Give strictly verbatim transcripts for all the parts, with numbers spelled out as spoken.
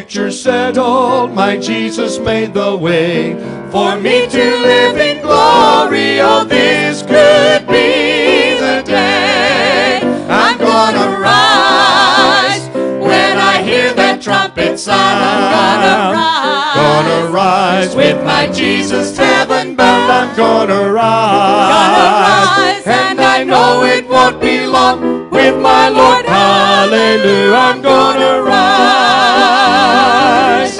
future settled, my Jesus made the way for me to live in glory. Oh, this could be the day I'm gonna rise. When I hear that trumpet sound, I'm gonna rise. Gonna rise with my Jesus, heaven bound. I'm gonna rise. Gonna rise, and I know it won't be long. With my Lord, hallelujah, I'm gonna rise.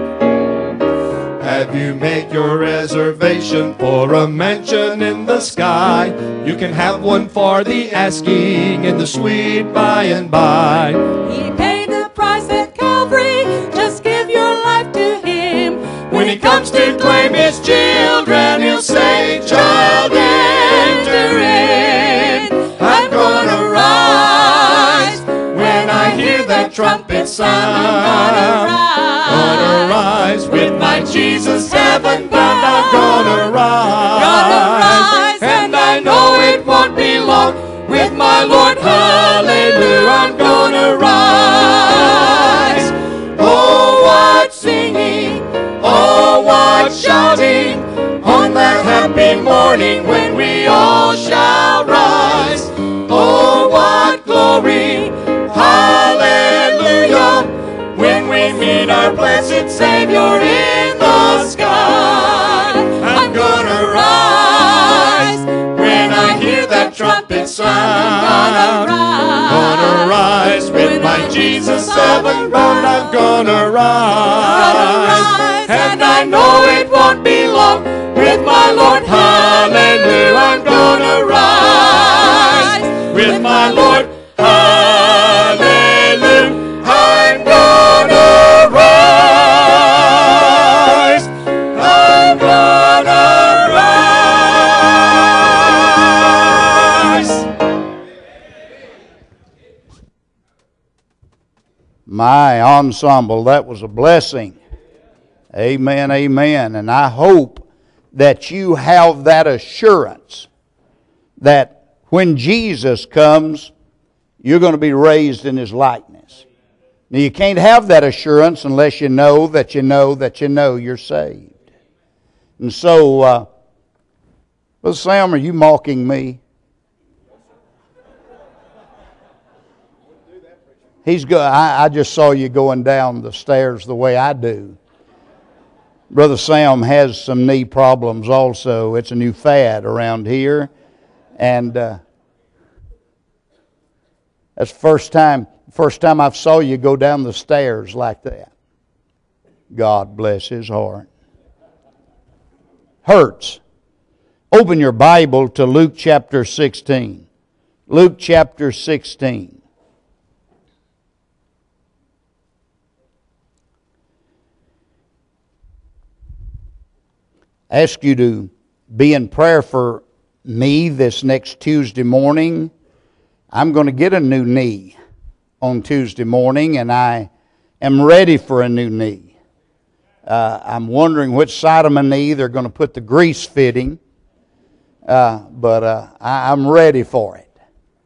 Have you made your reservation for a mansion in the sky? You can have one for the asking in the sweet by and by. He paid the price at Calvary, just give your life to Him. When He comes to claim His children, He'll say, child, enter in. I'm gonna rise. When I hear that trumpet sound, I'm gonna rise. Gonna rise with my Jesus, heaven bound. I'm gonna rise. Gonna rise, and I know it won't be long. With my Lord, hallelujah, I'm gonna rise. Oh, what singing, oh, what shouting, on that happy morning when we all shall rise. Oh, what glory, hallelujah, when we meet our blessed Savior in the sky. I'm gonna rise when I hear that trumpet sound. Gonna rise. Gonna rise with my Jesus, heaven bound. I'm gonna rise. And I know it won't be long. With my Lord, hallelujah, I'm gonna rise. With my Lord, hallelujah, I'm gonna rise. I'm gonna rise. My ensemble, that was a blessing. Amen, amen. And I hope that you have that assurance that when Jesus comes, you're going to be raised in His likeness. Now, you can't have that assurance unless you know that you know that you know you're saved. And so, uh, Brother Sam, are you mocking me? He's go- I, I just saw you going down the stairs the way I do. Brother Sam has some knee problems also. It's a new fad around here. And uh, that's the first time, first time I saw you go down the stairs like that. God bless his heart. Hurts. Open your Bible to Luke chapter sixteen. Luke chapter sixteen. I ask you to be in prayer for me this next Tuesday morning. I'm going to get a new knee on Tuesday morning, and I am ready for a new knee. Uh, I'm wondering which side of my knee they're going to put the grease fitting, uh, but uh, I, I'm ready for it.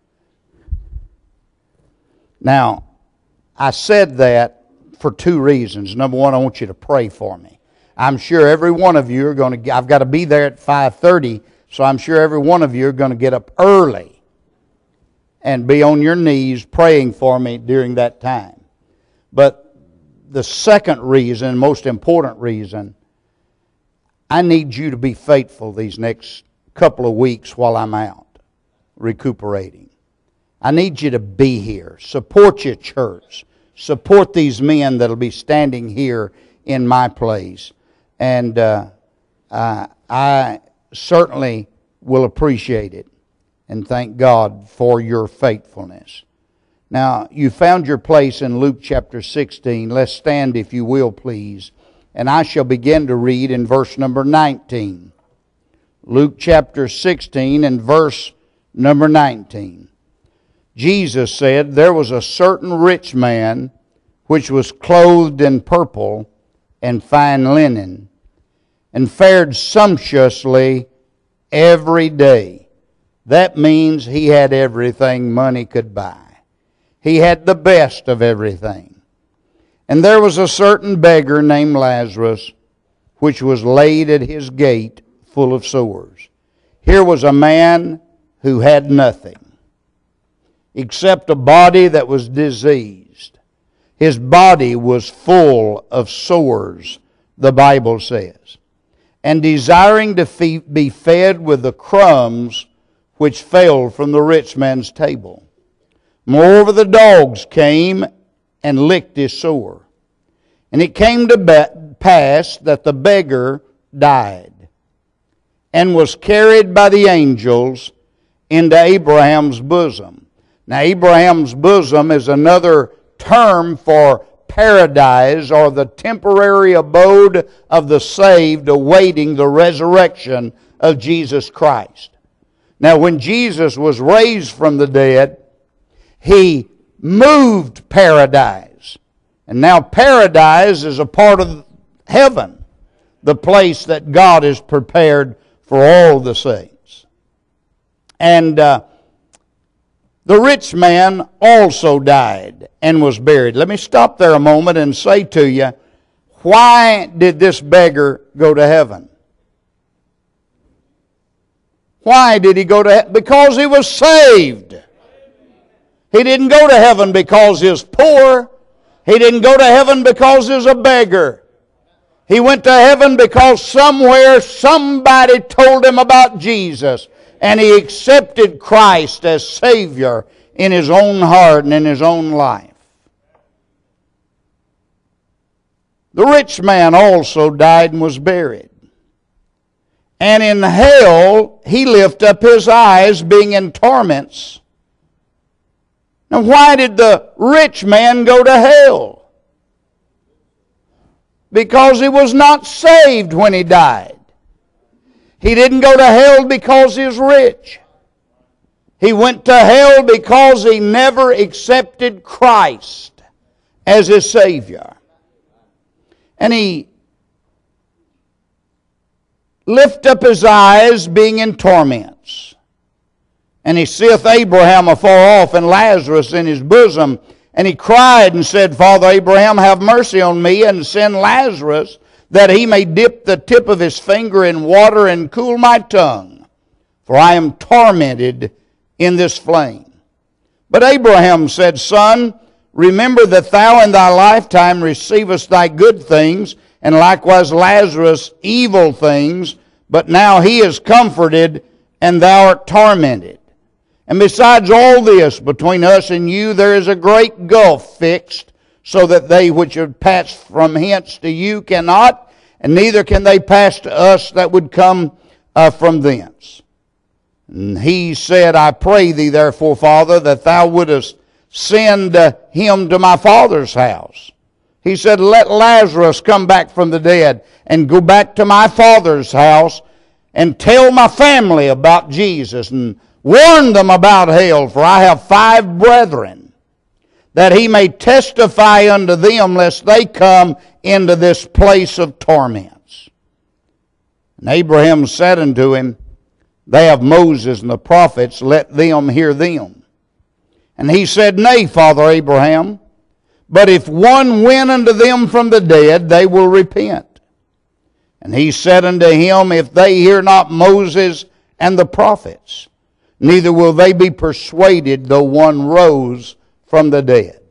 Now, I said that for two reasons. Number one, I want you to pray for me. I'm sure every one of you are going to, I've got to be there at five thirty, so I'm sure every one of you are going to get up early and be on your knees praying for me during that time. But the second reason, most important reason, I need you to be faithful these next couple of weeks while I'm out recuperating. I need you to be here. Support your church. Support these men that will be standing here in my place. And uh, uh, I certainly will appreciate it and thank God for your faithfulness. Now, you found your place in Luke chapter sixteen. Let's stand, if you will, please. And I shall begin to read in verse number nineteen. Luke chapter sixteen and verse number nineteen. Jesus said, "There was a certain rich man which was clothed in purple and fine linen, and fared sumptuously every day." That means he had everything money could buy. He had the best of everything. And there was a certain beggar named Lazarus, which was laid at his gate full of sores. Here was a man who had nothing except a body that was diseased. His body was full of sores, the Bible says, and desiring to fe- be fed with the crumbs which fell from the rich man's table. Moreover, the dogs came and licked his sore. And it came to be- pass that the beggar died and was carried by the angels into Abraham's bosom. Now, Abraham's bosom is another term for paradise, or the temporary abode of the saved awaiting the resurrection of Jesus Christ. Now, when Jesus was raised from the dead, He moved paradise. And now paradise is a part of heaven, the place that God has prepared for all the saints. And uh, the rich man also died and was buried. Let me stop there a moment and say to you, why did this beggar go to heaven? Why did he go to heaven? Because he was saved. He didn't go to heaven because he was poor. He didn't go to heaven because he was a beggar. He went to heaven because somewhere somebody told him about Jesus, and he accepted Christ as Savior in his own heart and in his own life. The rich man also died and was buried. And in hell he lifted up his eyes, being in torments. Now, why did the rich man go to hell? Because he was not saved when he died. He didn't go to hell because he was rich. He went to hell because he never accepted Christ as his Savior. And he lifted up his eyes, being in torments. And he seeth Abraham afar off and Lazarus in his bosom. And he cried and said, Father Abraham, have mercy on me, and send Lazarus, that he may dip the tip of his finger in water and cool my tongue, for I am tormented in this flame. But Abraham said, Son, remember that thou in thy lifetime receivest thy good things, and likewise Lazarus evil things, but now he is comforted, and thou art tormented. And besides all this, between us and you there is a great gulf fixed, so that they which have passed from hence to you cannot, and neither can they pass to us that would come uh, from thence. And he said, I pray thee therefore, Father, that thou wouldest send uh, him to my father's house. He said, let Lazarus come back from the dead, and go back to my father's house, and tell my family about Jesus, and warn them about hell, for I have five brethren, that he may testify unto them, lest they come into this place of torments. And Abraham said unto him, They have Moses and the prophets, let them hear them. And he said, Nay, Father Abraham, but if one went unto them from the dead, they will repent. And he said unto him, If they hear not Moses and the prophets, neither will they be persuaded, though one rose from the dead.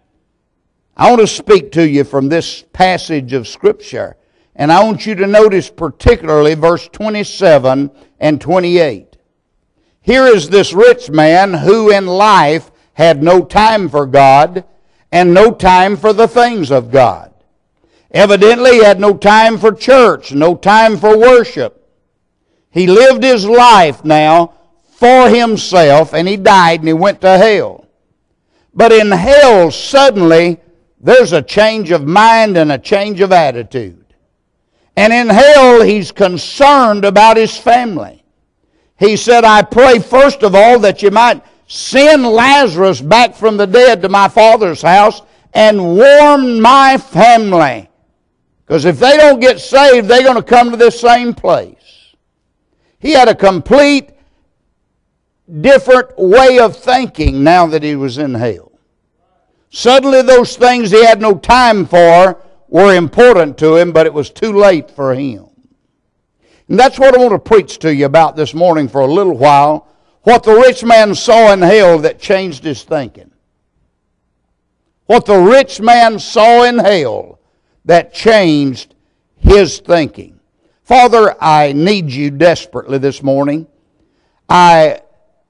I want to speak to you from this passage of Scripture, and I want you to notice particularly verse twenty-seven and twenty-eight. Here is this rich man who in life had no time for God and no time for the things of God. Evidently, he had no time for church, no time for worship. He lived his life now for himself, and he died and he went to hell. But in hell, suddenly, there's a change of mind and a change of attitude. And in hell, he's concerned about his family. He said, I pray first of all that you might send Lazarus back from the dead to my father's house and warn my family. Because if they don't get saved, they're going to come to this same place. He had a complete different way of thinking now that he was in hell. Suddenly those things he had no time for were important to him, but it was too late for him. And that's what I want to preach to you about this morning for a little while. What the rich man saw in hell that changed his thinking. What the rich man saw in hell that changed his thinking. Father, I need you desperately this morning. I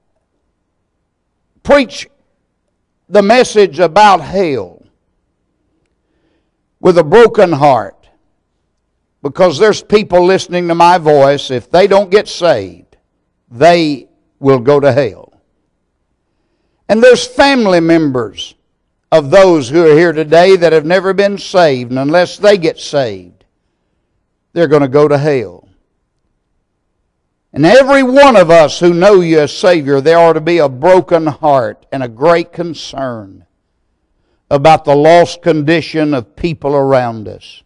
preach the message about hell with a broken heart, because there's people listening to my voice, if they don't get saved, they will go to hell. And there's family members of those who are here today that have never been saved, and unless they get saved, they're going to go to hell. And every one of us who know you as Savior, there ought to be a broken heart and a great concern about the lost condition of people around us.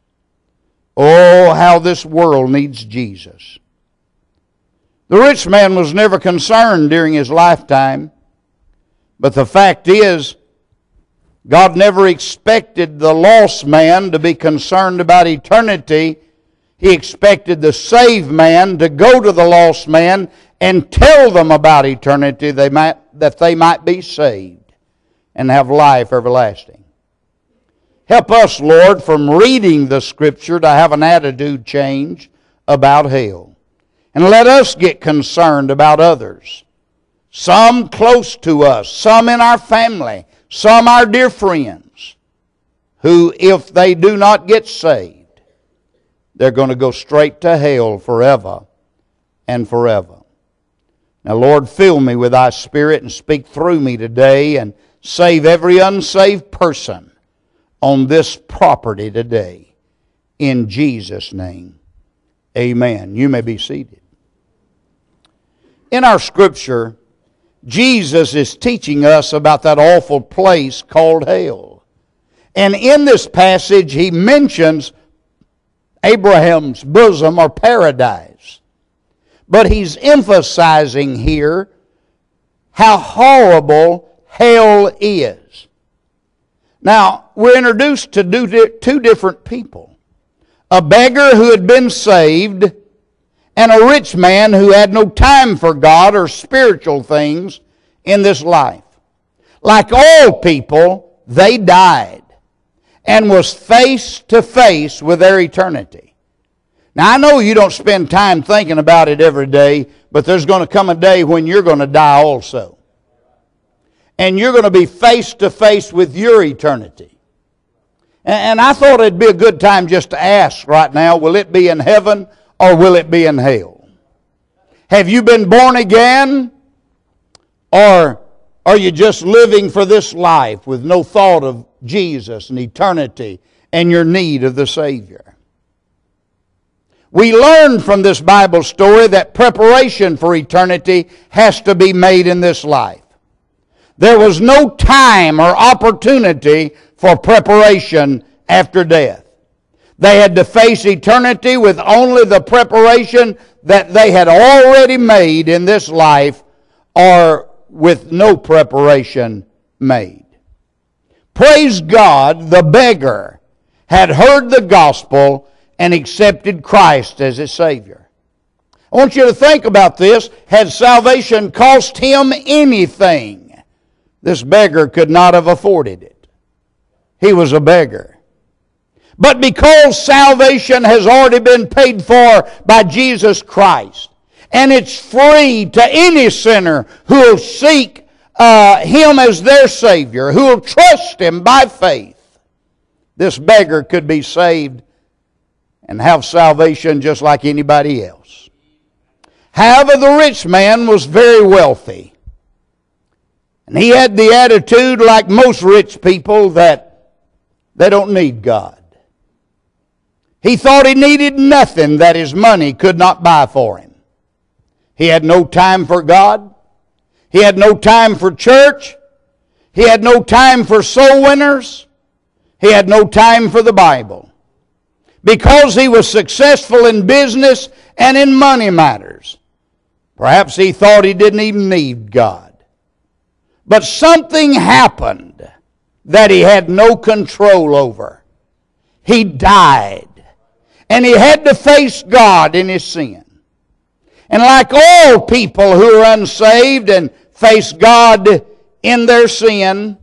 Oh, how this world needs Jesus. The rich man was never concerned during his lifetime, but the fact is, God never expected the lost man to be concerned about eternity. He expected the saved man to go to the lost man and tell them about eternity, they might, that they might be saved and have life everlasting. Help us, Lord, from reading the Scripture to have an attitude change about hell. And let us get concerned about others. Some close to us, some in our family, some our dear friends, who, if they do not get saved, they're going to go straight to hell forever and forever. Now, Lord, fill me with thy Spirit and speak through me today and save every unsaved person on this property today. In Jesus' name, amen. You may be seated. In our Scripture, Jesus is teaching us about that awful place called hell. And in this passage, he mentions Abraham's bosom or paradise. But he's emphasizing here how horrible hell is. Now, we're introduced to two different people. A beggar who had been saved and a rich man who had no time for God or spiritual things in this life. Like all people, they died and was face to face with their eternity. Now, I know you don't spend time thinking about it every day, but there's going to come a day when you're going to die also. And you're going to be face to face with your eternity. And I thought it'd be a good time just to ask right now, will it be in heaven or will it be in hell? Have you been born again? Or are you just living for this life with no thought of Jesus and eternity and your need of the Savior? We learn from this Bible story that preparation for eternity has to be made in this life. There was no time or opportunity for preparation after death. They had to face eternity with only the preparation that they had already made in this life, or with no preparation made. Praise God, the beggar had heard the gospel and accepted Christ as his Savior. I want you to think about this. Had salvation cost him anything, this beggar could not have afforded it. He was a beggar. But because salvation has already been paid for by Jesus Christ, and it's free to any sinner who will seek uh, Him as their Savior, who will trust Him by faith, this beggar could be saved and have salvation just like anybody else. However, the rich man was very wealthy. And he had the attitude, like most rich people, that they don't need God. He thought he needed nothing that his money could not buy for him. He had no time for God. He had no time for church. He had no time for soul winners. He had no time for the Bible. Because he was successful in business and in money matters, perhaps he thought he didn't even need God. But something happened that he had no control over. He died. And he had to face God in his sin. And like all people who are unsaved and face God in their sin,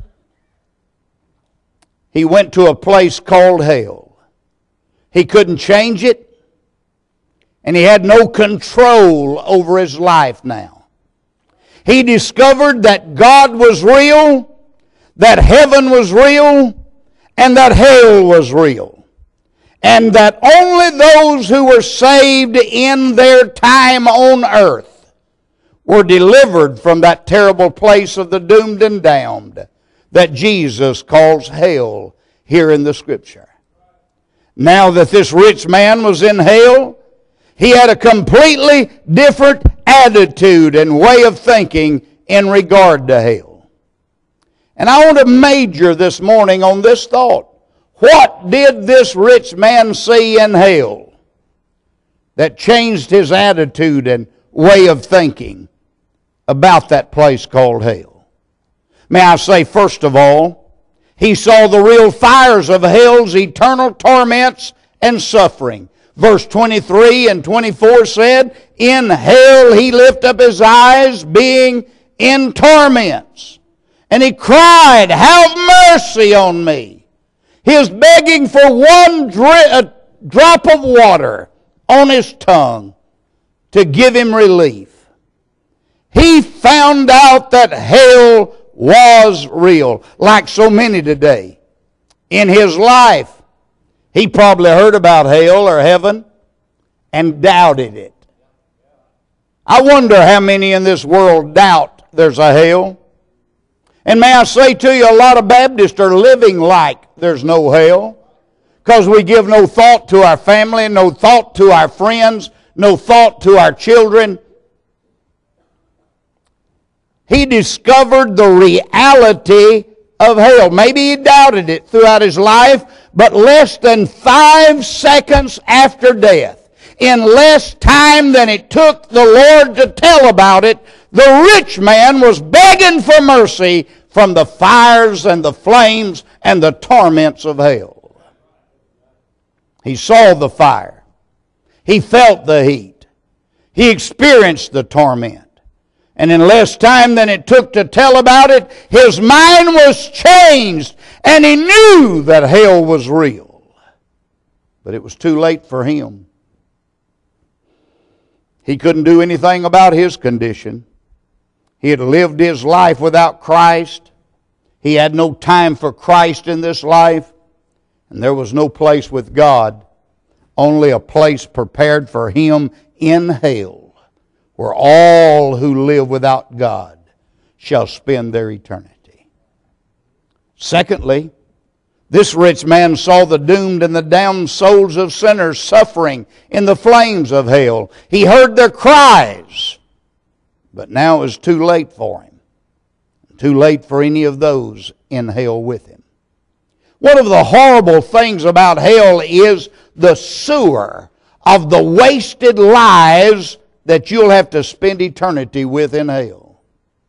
he went to a place called hell. He couldn't change it. And he had no control over his life now. He discovered that God was real, that heaven was real, and that hell was real. And that only those who were saved in their time on earth were delivered from that terrible place of the doomed and damned that Jesus calls hell here in the Scripture. Now that this rich man was in hell, he had a completely different attitude and way of thinking in regard to hell. And I want to major this morning on this thought. What did this rich man see in hell that changed his attitude and way of thinking about that place called hell? May I say, first of all, he saw the real fires of hell's eternal torments and suffering. Verse twenty-three and twenty-four said, in hell he lifted up his eyes, being in torments. And he cried, have mercy on me. He is begging for one dri- drop of water on his tongue to give him relief. He found out that hell was real, like so many today. In his life, he probably heard about hell or heaven and doubted it. I wonder how many in this world doubt there's a hell. And may I say to you, a lot of Baptists are living like there's no hell, because we give no thought to our family, no thought to our friends, no thought to our children. He discovered the reality of hell. Maybe he doubted it throughout his life, but less than five seconds after death, in less time than it took the Lord to tell about it, the rich man was begging for mercy from the fires and the flames and the torments of hell. He saw the fire. He felt the heat. He experienced the torment. And in less time than it took to tell about it, his mind was changed and he knew that hell was real. But it was too late for him. He couldn't do anything about his condition. He had lived his life without Christ. He had no time for Christ in this life. And there was no place with God, only a place prepared for him in hell, where all who live without God shall spend their eternity. Secondly, this rich man saw the doomed and the damned souls of sinners suffering in the flames of hell. He heard their cries. But now it was too late for him. Too late for any of those in hell with him. One of the horrible things about hell is the sewer of the wasted lives that you'll have to spend eternity with in hell.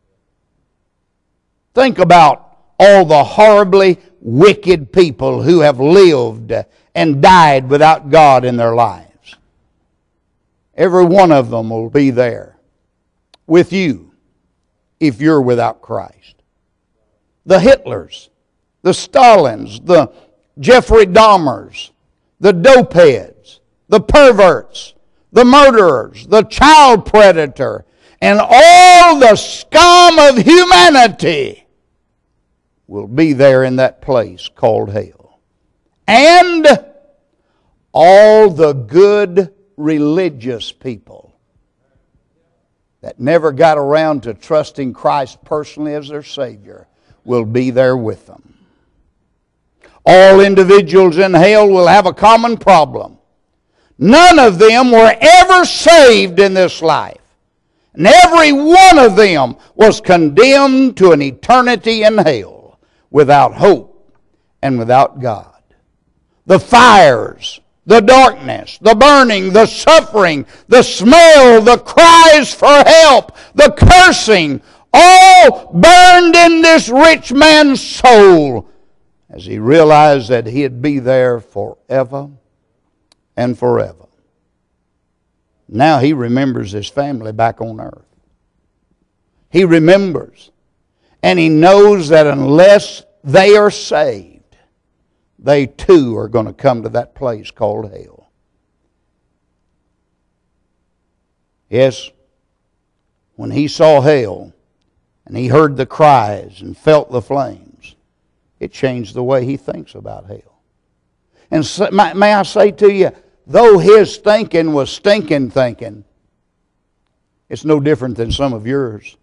Think about all the horribly wicked people who have lived and died without God in their lives. Every one of them will be there with you if you're without Christ. The Hitlers, the Stalins, the Jeffrey Dahmers, the dopeheads, the perverts, the murderers, the child predator, and all the scum of humanity will be there in that place called hell. And all the good religious people that never got around to trusting Christ personally as their Savior will be there with them. All individuals in hell will have a common problem. None of them were ever saved in this life. And every one of them was condemned to an eternity in hell without hope and without God. The fires, the darkness, the burning, the suffering, the smell, the cries for help, the cursing, all burned in this rich man's soul as he realized that he'd be there forever and forever. Now he remembers his family back on earth. He remembers, and he knows that unless they are saved, they too are going to come to that place called hell. Yes, when he saw hell, and he heard the cries and felt the flames, it changed the way he thinks about hell. And so, may I say to you, though his thinking was stinking thinking, it's no different than some of yours.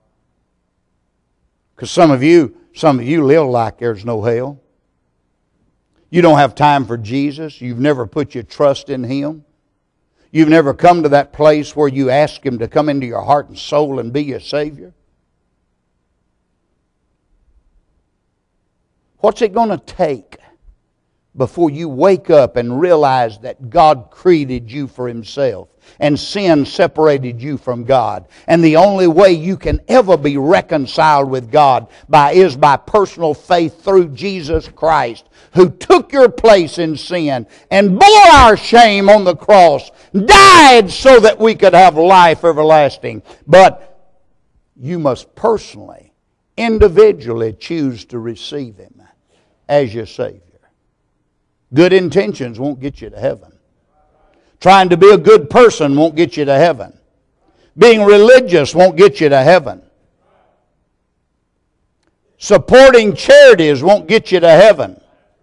Because some of you, some of you live like there's no hell. You don't have time for Jesus. You've never put your trust in Him. You've never come to that place where you ask Him to come into your heart and soul and be your Savior. What's it going to take before you wake up and realize that God created you for Himself and sin separated you from God? And the only way you can ever be reconciled with God by is by personal faith through Jesus Christ, who took your place in sin and bore our shame on the cross, died so that we could have life everlasting. But you must personally, individually choose to receive Him as your Savior. Good intentions won't get you to heaven. Trying to be a good person won't get you to heaven. Being religious won't get you to heaven. Supporting charities won't get you to heaven.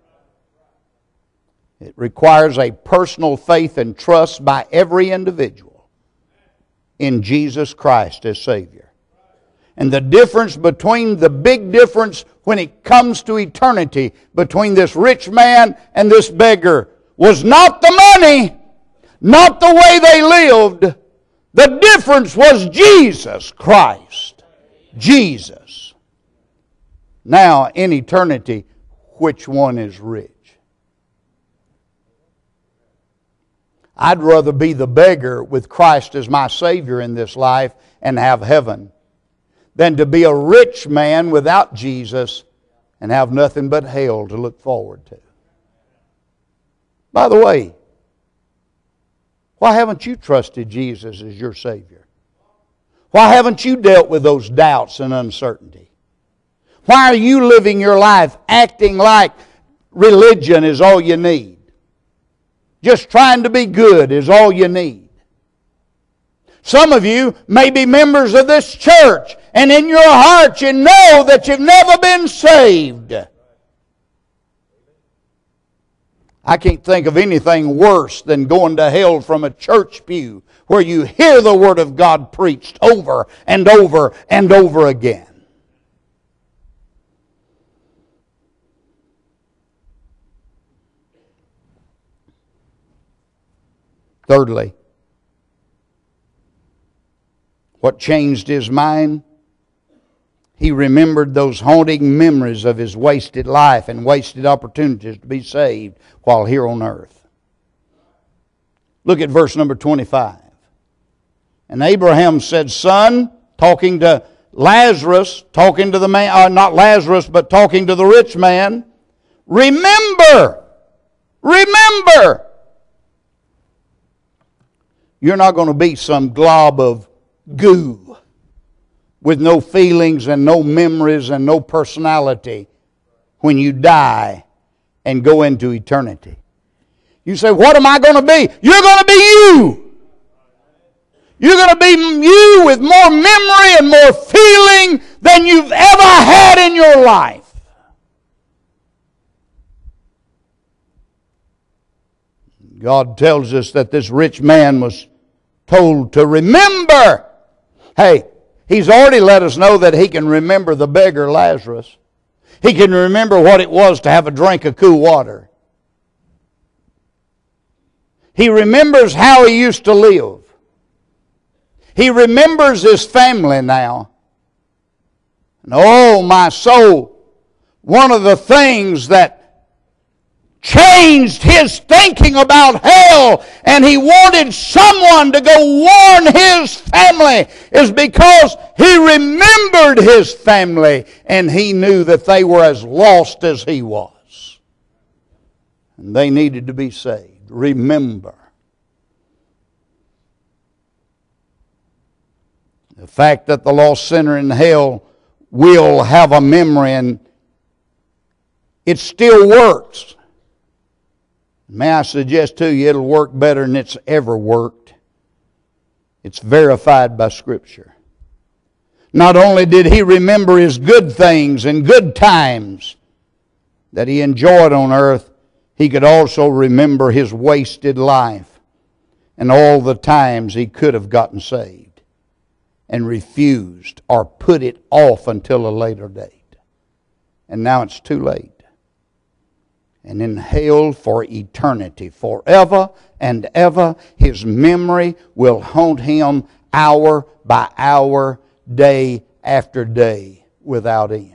It requires a personal faith and trust by every individual in Jesus Christ as Savior. And the difference between, the big difference when it comes to eternity between this rich man and this beggar was not the money, not the way they lived. The difference was Jesus Christ. Jesus. Now, in eternity, which one is rich? I'd rather be the beggar with Christ as my Savior in this life and have heaven than to be a rich man without Jesus and have nothing but hell to look forward to. By the way, why haven't you trusted Jesus as your Savior? Why haven't you dealt with those doubts and uncertainty? Why are you living your life acting like religion is all you need? Just trying to be good is all you need. Some of you may be members of this church, and in your heart you know that you've never been saved. I can't think of anything worse than going to hell from a church pew where you hear the Word of God preached over and over and over again. Thirdly, what changed his mind? He remembered those haunting memories of his wasted life and wasted opportunities to be saved while here on earth. Look at verse number twenty-five. And Abraham said, Son, talking to Lazarus, talking to the man, uh, not Lazarus, but talking to the rich man, remember, remember. You're not going to be some glob of goo with no feelings and no memories and no personality when you die and go into eternity. You say, what am I going to be? You're going to be you. You're going to be you with more memory and more feeling than you've ever had in your life. God tells us that this rich man was told to remember. Hey, He's already let us know that he can remember the beggar Lazarus. He can remember what it was to have a drink of cool water. He remembers how he used to live. He remembers his family now. And oh, my soul, one of the things that changed his thinking about hell and he wanted someone to go warn his family is because he remembered his family and he knew that they were as lost as he was. And they needed to be saved. Remember. The fact that the lost sinner in hell will have a memory, and it still works. May I suggest to you, it'll work better than it's ever worked. It's verified by Scripture. Not only did he remember his good things and good times that he enjoyed on earth, he could also remember his wasted life and all the times he could have gotten saved and refused or put it off until a later date. And now it's too late. And in hell for eternity, forever and ever, his memory will haunt him hour by hour, day after day, without end.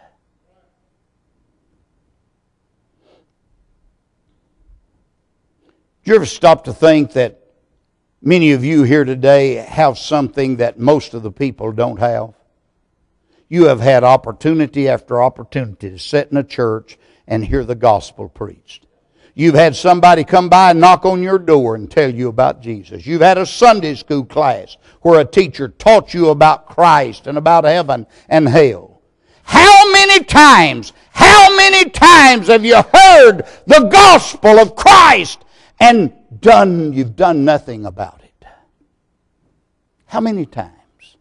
Do you ever stop to think that many of you here today have something that most of the people don't have? You have had opportunity after opportunity to sit in a church and hear the gospel preached. You've had somebody come by and knock on your door and tell you about Jesus. You've had a Sunday school class where a teacher taught you about Christ and about heaven and hell. How many times, how many times have you heard the gospel of Christ and done, you've done nothing about it? How many times?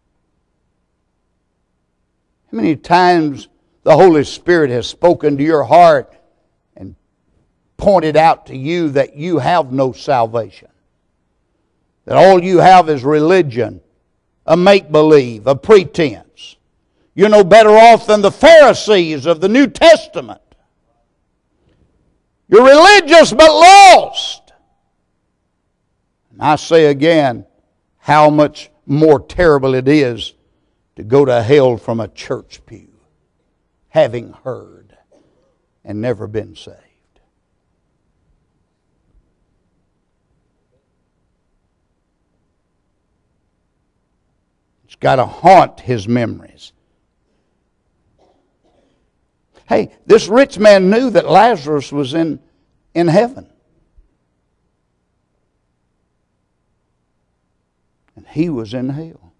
How many times the Holy Spirit has spoken to your heart and pointed out to you that you have no salvation? That all you have is religion, a make-believe, a pretense. You're no better off than the Pharisees of the New Testament. You're religious but lost. And I say again, how much more terrible it is to go to hell from a church pew, having heard and never been saved. It's got to haunt his memories. Hey, this rich man knew that Lazarus was in, in heaven. And he was in hell.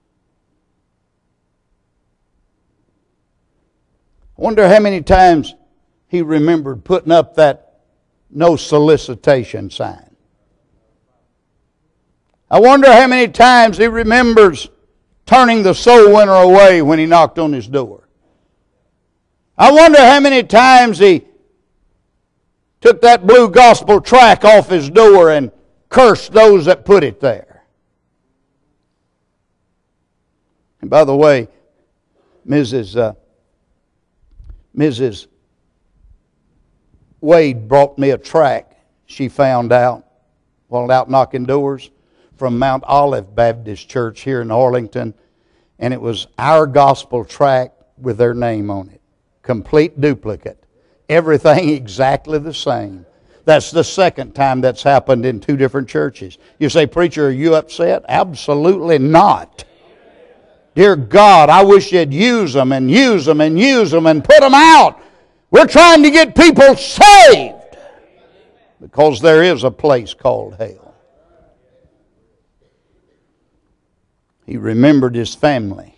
I wonder how many times he remembered putting up that no solicitation sign. I wonder how many times he remembers turning the soul winner away when he knocked on his door. I wonder how many times he took that blue gospel tract off his door and cursed those that put it there. And by the way, Missus Uh, Missus Wade brought me a tract she found out while out knocking doors from Mount Olive Baptist Church here in Arlington, and it was our gospel tract with their name on it. Complete duplicate. Everything exactly the same. That's the second time that's happened in two different churches. You say, preacher, are you upset? Absolutely not. Dear God, I wish you'd use them and use them and use them and put them out. We're trying to get people saved because there is a place called hell. He remembered his family.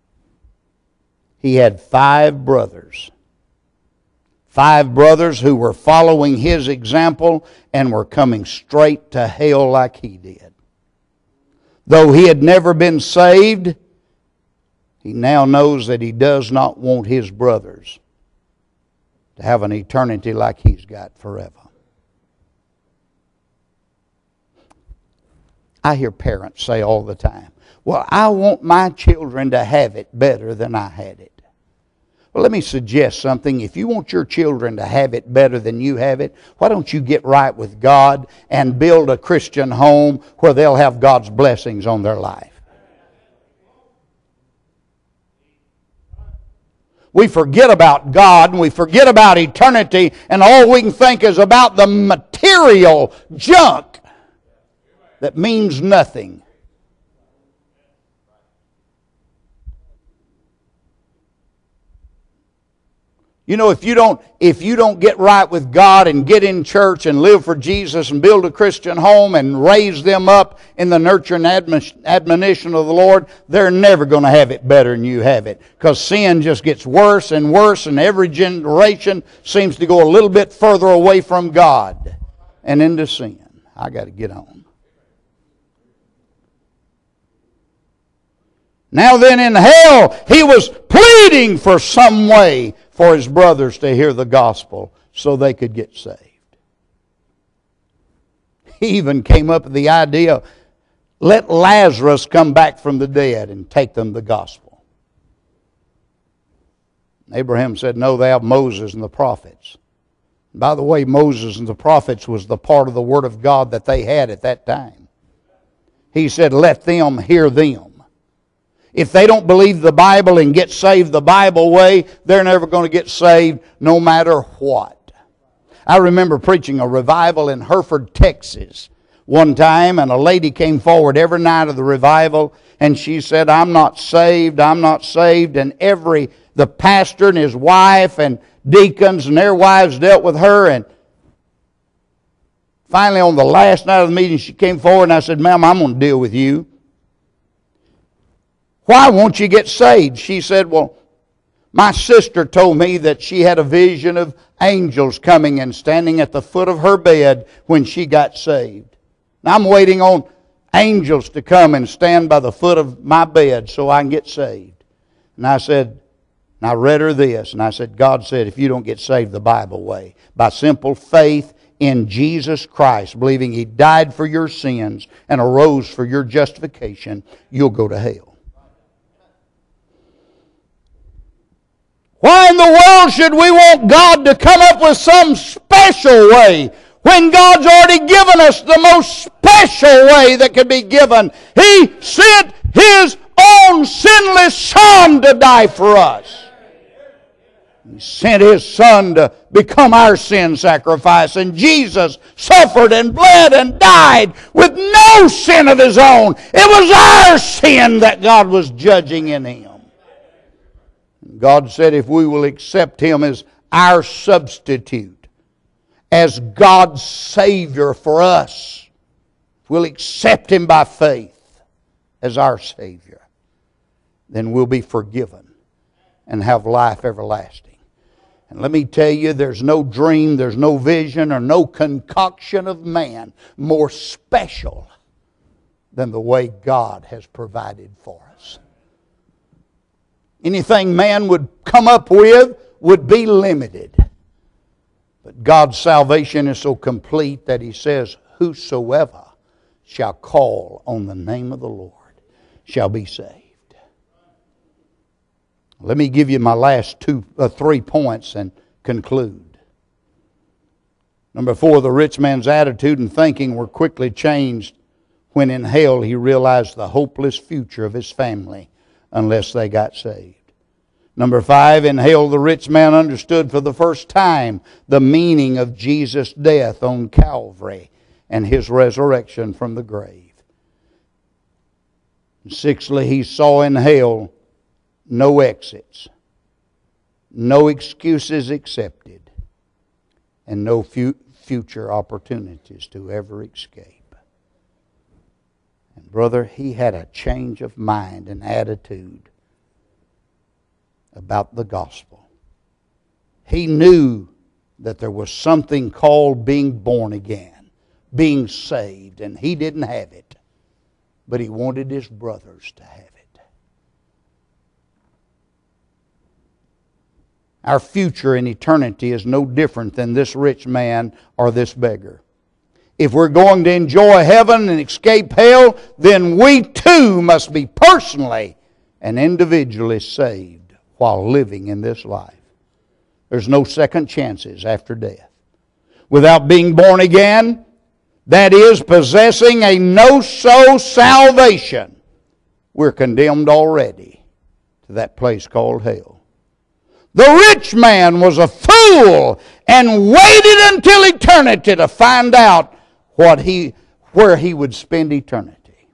He had five brothers. Five brothers who were following his example and were coming straight to hell like he did. Though he had never been saved, he now knows that he does not want his brothers to have an eternity like he's got forever. I hear parents say all the time, well, I want my children to have it better than I had it. Well, let me suggest something. If you want your children to have it better than you have it, why don't you get right with God and build a Christian home where they'll have God's blessings on their life? We forget about God and we forget about eternity, and all we can think is about the material junk that means nothing. You know, if you don't if you don't get right with God and get in church and live for Jesus and build a Christian home and raise them up in the nurture and admonition of the Lord, they're never going to have it better than you have it. Because sin just gets worse and worse, and every generation seems to go a little bit further away from God and into sin. I got to get on. Now then, in hell, he was pleading for some way for his brothers to hear the gospel so they could get saved. He even came up with the idea, let Lazarus come back from the dead and take them the gospel. Abraham said, no, they have Moses and the prophets. By the way, Moses and the prophets was the part of the Word of God that they had at that time. He said, let them hear them. If they don't believe the Bible and get saved the Bible way, they're never going to get saved no matter what. I remember preaching a revival in Hereford, Texas one time, and a lady came forward every night of the revival, and she said, I'm not saved, I'm not saved, and every, the pastor and his wife and deacons and their wives dealt with her, and finally on the last night of the meeting she came forward and I said, ma'am, I'm going to deal with you. Why won't you get saved? She said, well, my sister told me that she had a vision of angels coming and standing at the foot of her bed when she got saved. Now I'm waiting on angels to come and stand by the foot of my bed so I can get saved. And I said, and I read her this, and I said, God said, if you don't get saved the Bible way, by simple faith in Jesus Christ, believing He died for your sins and arose for your justification, you'll go to hell. Why in the world should we want God to come up with some special way when God's already given us the most special way that could be given? He sent His own sinless Son to die for us. He sent His Son to become our sin sacrifice, and Jesus suffered and bled and died with no sin of His own. It was our sin that God was judging in Him. God said if we will accept Him as our substitute, as God's Savior for us, if we'll accept Him by faith as our Savior, then we'll be forgiven and have life everlasting. And let me tell you, there's no dream, there's no vision, or no concoction of man more special than the way God has provided for us. Anything man would come up with would be limited. But God's salvation is so complete that He says, whosoever shall call on the name of the Lord shall be saved. Let me give you my last two, uh, three points and conclude. Number four, the rich man's attitude and thinking were quickly changed when in hell he realized the hopeless future of his family unless they got saved. Number five, in hell the rich man understood for the first time the meaning of Jesus' death on Calvary and His resurrection from the grave. And sixthly, he saw in hell no exits, no excuses accepted, and no fu- future opportunities to ever escape. And brother, he had a change of mind and attitude about the gospel. He knew that there was something called being born again, being saved, and he didn't have it, but he wanted his brothers to have it. Our future in eternity is no different than this rich man or this beggar. If we're going to enjoy heaven and escape hell, then we too must be personally and individually saved while living in this life. There's no second chances after death. Without being born again, that is, possessing a no-so salvation, we're condemned already to that place called hell. The rich man was a fool and waited until eternity to find out what he, where he would spend eternity.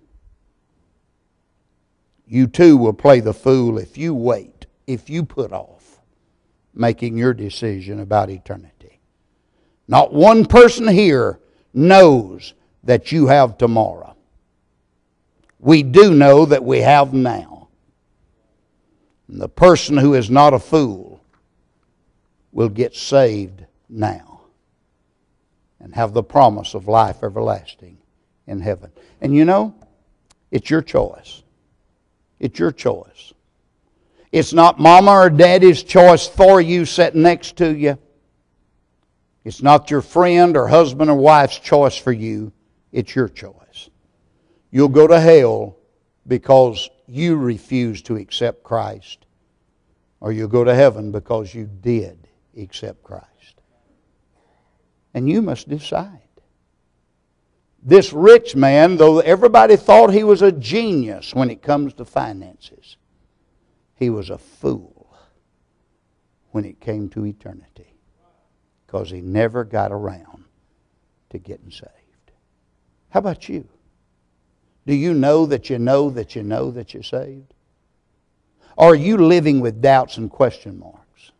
You too will play the fool if you wait, if you put off making your decision about eternity. Not one person here knows that you have tomorrow. We do know that we have now. And the person who is not a fool will get saved now and have the promise of life everlasting in heaven. And you know, it's your choice. It's your choice. It's not mama or daddy's choice for you sitting next to you. It's not your friend or husband or wife's choice for you. It's your choice. You'll go to hell because you refuse to accept Christ, or you'll go to heaven because you did accept Christ. And you must decide. This rich man, though everybody thought he was a genius when it comes to finances, he was a fool when it came to eternity, because he never got around to getting saved. How about you? Do you know that you know that you know that you're saved? Or are you living with doubts and question marks?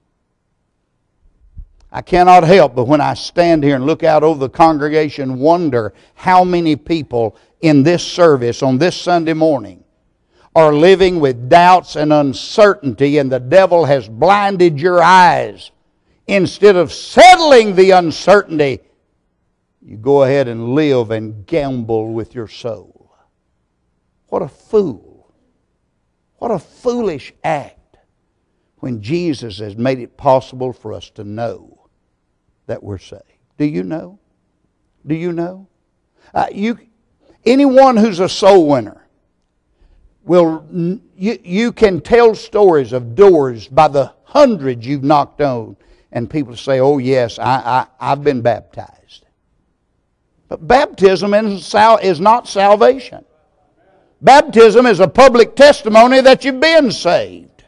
I cannot help but when I stand here and look out over the congregation, wonder how many people in this service on this Sunday morning are living with doubts and uncertainty, and the devil has blinded your eyes. Instead of settling the uncertainty, you go ahead and live and gamble with your soul. What a fool. What a foolish act when Jesus has made it possible for us to know that we're saved. Do you know? Do you know? Uh, you, anyone who's a soul winner will, you, you can tell stories of doors by the hundreds you've knocked on, and people say, oh yes, I, I, I've been baptized. But baptism is not salvation. Baptism is a public testimony that you've been saved.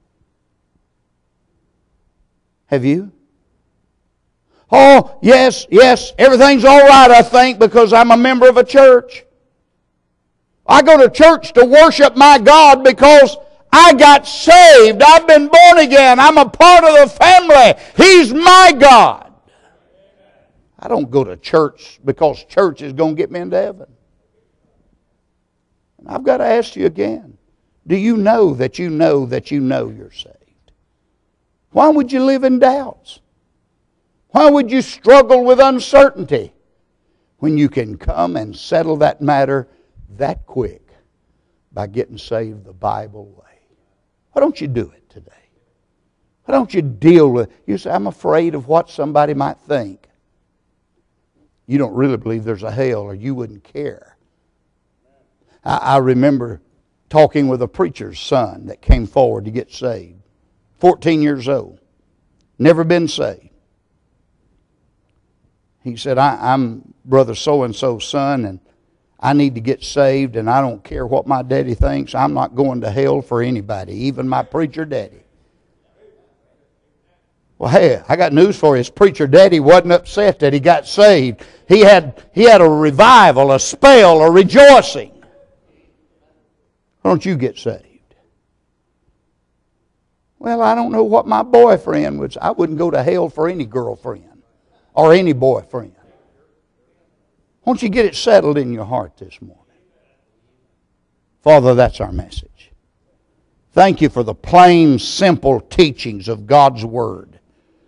Have you? Oh, yes, yes, everything's all right, I think, because I'm a member of a church. I go to church to worship my God because I got saved. I've been born again. I'm a part of the family. He's my God. I don't go to church because church is going to get me into heaven. And I've got to ask you again, do you know that you know that you know you're saved? Why would you live in doubts? Why would you struggle with uncertainty when you can come and settle that matter that quick by getting saved the Bible way? Why don't you do it today? Why don't you deal with, you say, I'm afraid of what somebody might think. You don't really believe there's a hell, or you wouldn't care. I, I remember talking with a preacher's son that came forward to get saved. fourteen years old. Never been saved. He said, I, I'm brother so-and-so's son, and I need to get saved, and I don't care what my daddy thinks. I'm not going to hell for anybody, even my preacher daddy. Well, hey, I got news for you. His preacher daddy wasn't upset that he got saved. He had, he had a revival, a spell, a rejoicing. Why don't you get saved? Well, I don't know what my boyfriend would say. I wouldn't go to hell for any girlfriend or any boyfriend. Why don't you get it settled in your heart this morning? Father, that's our message. Thank you for the plain, simple teachings of God's Word.